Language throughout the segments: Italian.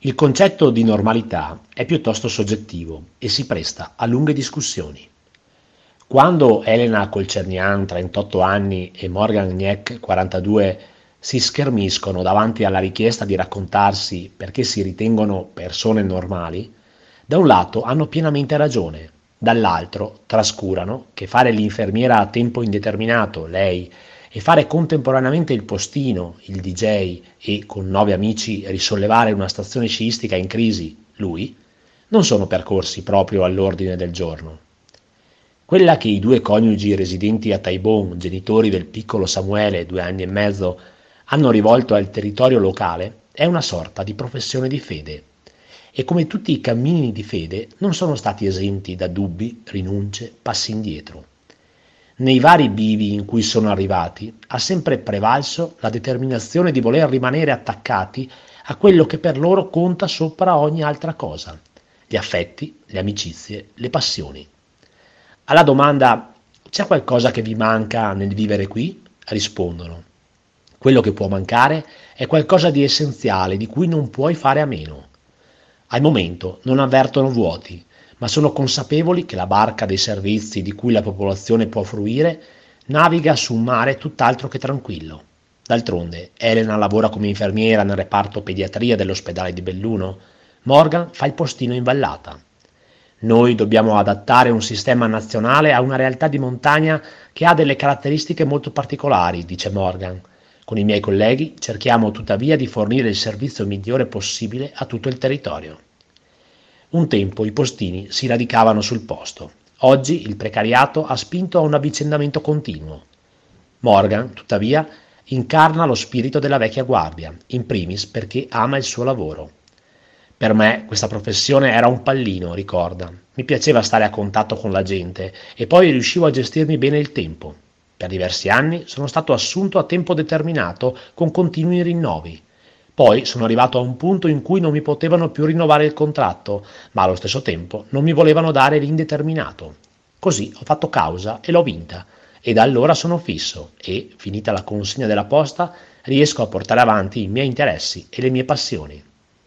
Il concetto di normalità è piuttosto soggettivo e si presta a lunghe discussioni. Quando Elena Colcernian, 38 anni, e Morgan Gneck, 42, si schermiscono davanti alla richiesta di raccontarsi perché si ritengono persone normali, da un lato hanno pienamente ragione, dall'altro trascurano che fare l'infermiera a tempo indeterminato, lei, e fare contemporaneamente il postino, il DJ, e con 9 amici risollevare una stazione sciistica in crisi, lui, non sono percorsi proprio all'ordine del giorno. Quella che i due coniugi residenti a Taibon, genitori del piccolo Samuele, 2 anni e mezzo, hanno rivolto al territorio locale è una sorta di professione di fede e come tutti i cammini di fede non sono stati esenti da dubbi, rinunce, passi indietro. Nei vari bivi in cui sono arrivati ha sempre prevalso la determinazione di voler rimanere attaccati a quello che per loro conta sopra ogni altra cosa, gli affetti, le amicizie, le passioni. Alla domanda «C'è qualcosa che vi manca nel vivere qui?» rispondono «Quello che può mancare è qualcosa di essenziale di cui non puoi fare a meno». Al momento non avvertono vuoti, ma sono consapevoli che la barca dei servizi di cui la popolazione può fruire naviga su un mare tutt'altro che tranquillo. D'altronde, Elena lavora come infermiera nel reparto pediatria dell'ospedale di Belluno, Morgan fa il postino in vallata. Noi dobbiamo adattare un sistema nazionale a una realtà di montagna che ha delle caratteristiche molto particolari, dice Morgan. Con i miei colleghi cerchiamo tuttavia di fornire il servizio migliore possibile a tutto il territorio. Un tempo i postini si radicavano sul posto. Oggi il precariato ha spinto a un avvicendamento continuo. Morgan, tuttavia, incarna lo spirito della vecchia guardia, in primis perché ama il suo lavoro. Per me questa professione era un pallino, ricorda. Mi piaceva stare a contatto con la gente e poi riuscivo a gestirmi bene il tempo. Per diversi anni sono stato assunto a tempo determinato con continui rinnovi. Poi sono arrivato a un punto in cui non mi potevano più rinnovare il contratto, ma allo stesso tempo non mi volevano dare l'indeterminato. Così ho fatto causa e l'ho vinta, e da allora sono fisso e, finita la consegna della posta, riesco a portare avanti i miei interessi e le mie passioni.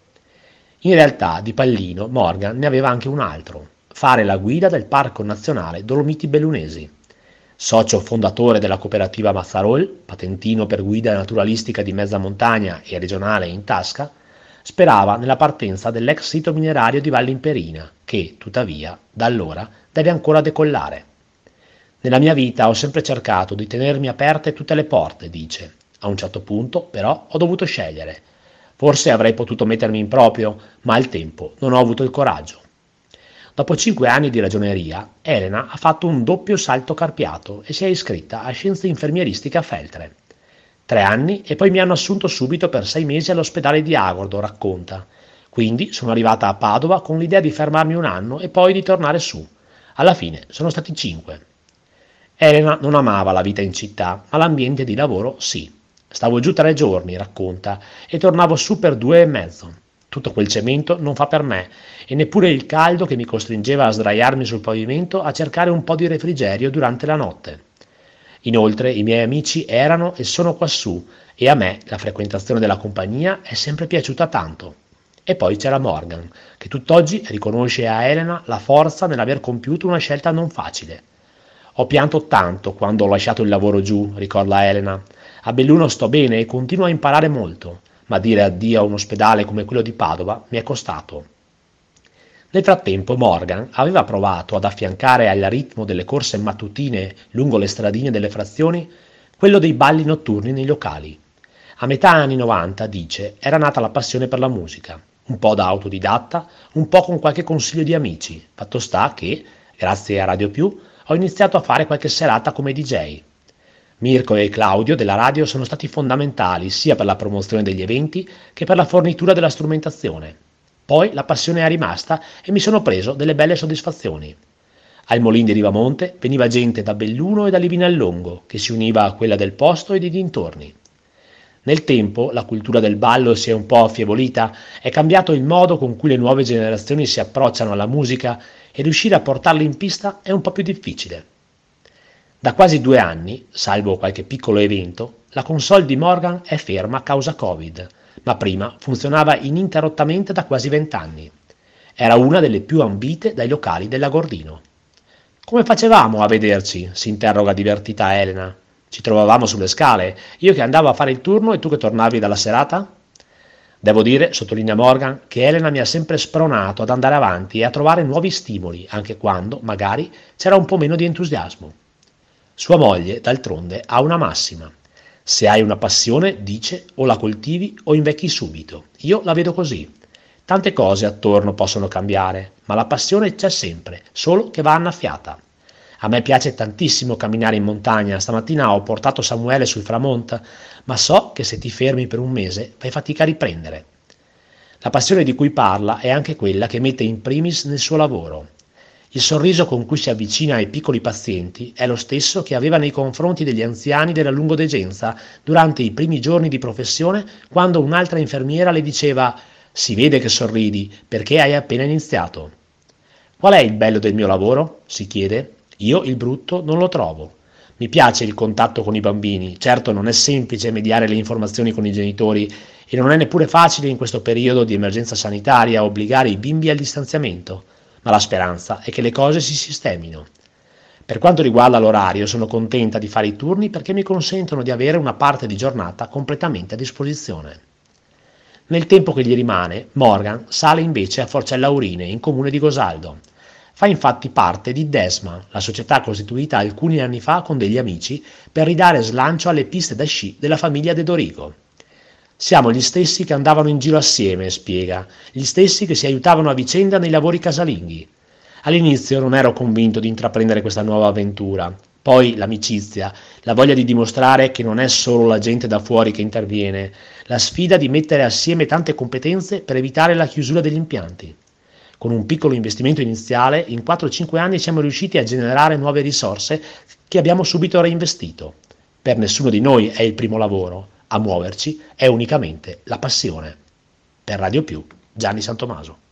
In realtà di pallino Morgan ne aveva anche un altro, fare la guida del Parco Nazionale Dolomiti Bellunesi. Socio fondatore della cooperativa Mazzarol, patentino per guida naturalistica di mezza montagna e regionale in tasca, sperava nella partenza dell'ex sito minerario di Valle Imperina, che, tuttavia, da allora deve ancora decollare. Nella mia vita ho sempre cercato di tenermi aperte tutte le porte, dice. A un certo punto, però, ho dovuto scegliere. Forse avrei potuto mettermi in proprio, ma al tempo non ho avuto il coraggio. Dopo 5 anni di ragioneria, Elena ha fatto un doppio salto carpiato e si è iscritta a scienze infermieristiche a Feltre. 3 anni e poi mi hanno assunto subito per 6 mesi all'ospedale di Agordo, racconta. Quindi sono arrivata a Padova con l'idea di fermarmi un anno e poi di tornare su. Alla fine sono stati 5. Elena non amava la vita in città, ma l'ambiente di lavoro sì. Stavo giù 3 giorni, racconta, e tornavo su per 2 e mezzo. Tutto quel cemento non fa per me, e neppure il caldo che mi costringeva a sdraiarmi sul pavimento a cercare un po' di refrigerio durante la notte. Inoltre i miei amici erano e sono quassù, e a me la frequentazione della compagnia è sempre piaciuta tanto. E poi c'era Morgan, che tutt'oggi riconosce a Elena la forza nell'aver compiuto una scelta non facile. Ho pianto tanto quando ho lasciato il lavoro giù, ricorda Elena. A Belluno sto bene e continuo a imparare molto, ma dire addio a un ospedale come quello di Padova mi è costato. Nel frattempo Morgan aveva provato ad affiancare al ritmo delle corse mattutine lungo le stradine delle frazioni quello dei balli notturni nei locali. A metà anni 90, dice, era nata la passione per la musica, un po' da autodidatta, un po' con qualche consiglio di amici. Fatto sta che, grazie a Radio Più, ho iniziato a fare qualche serata come DJ. Mirko e Claudio della radio sono stati fondamentali sia per la promozione degli eventi che per la fornitura della strumentazione. Poi la passione è rimasta e mi sono preso delle belle soddisfazioni. Al Molin di Rivamonte veniva gente da Belluno e da Livinallongo, che si univa a quella del posto e dei dintorni. Nel tempo la cultura del ballo si è un po' affievolita, è cambiato il modo con cui le nuove generazioni si approcciano alla musica e riuscire a portarli in pista è un po' più difficile. Da quasi 2 anni, salvo qualche piccolo evento, la console di Morgan è ferma a causa Covid, ma prima funzionava ininterrottamente da quasi 20 anni. Era una delle più ambite dai locali della Gordino. Come facevamo a vederci? Si interroga divertita Elena. Ci trovavamo sulle scale, io che andavo a fare il turno e tu che tornavi dalla serata? Devo dire, sottolinea Morgan, che Elena mi ha sempre spronato ad andare avanti e a trovare nuovi stimoli, anche quando, magari, c'era un po' meno di entusiasmo. Sua moglie, d'altronde, ha una massima. Se hai una passione, dice, o la coltivi o invecchi subito. Io la vedo così. Tante cose attorno possono cambiare, ma la passione c'è sempre, solo che va annaffiata. A me piace tantissimo camminare in montagna. Stamattina ho portato Samuele sul Framont, ma so che se ti fermi per un mese fai fatica a riprendere. La passione di cui parla è anche quella che mette in primis nel suo lavoro. Il sorriso con cui si avvicina ai piccoli pazienti è lo stesso che aveva nei confronti degli anziani della lungodegenza durante i primi giorni di professione, quando un'altra infermiera le diceva «Si vede che sorridi perché hai appena iniziato». Qual è il bello del mio lavoro? Si chiede. Io il brutto non lo trovo. Mi piace il contatto con i bambini, certo non è semplice mediare le informazioni con i genitori e non è neppure facile in questo periodo di emergenza sanitaria obbligare i bimbi al distanziamento, ma la speranza è che le cose si sistemino. Per quanto riguarda l'orario, sono contenta di fare i turni perché mi consentono di avere una parte di giornata completamente a disposizione. Nel tempo che gli rimane, Morgan sale invece a Forcella Aurine, in comune di Gosaldo. Fa infatti parte di Desma, la società costituita alcuni anni fa con degli amici per ridare slancio alle piste da sci della famiglia De Dorigo. Siamo gli stessi che andavano in giro assieme, spiega, gli stessi che si aiutavano a vicenda nei lavori casalinghi. All'inizio non ero convinto di intraprendere questa nuova avventura. Poi l'amicizia, la voglia di dimostrare che non è solo la gente da fuori che interviene, la sfida di mettere assieme tante competenze per evitare la chiusura degli impianti. Con un piccolo investimento iniziale, in 4-5 anni siamo riusciti a generare nuove risorse che abbiamo subito reinvestito. Per nessuno di noi è il primo lavoro, a muoverci è unicamente la passione. Per Radio Più, Gianni Santomaso.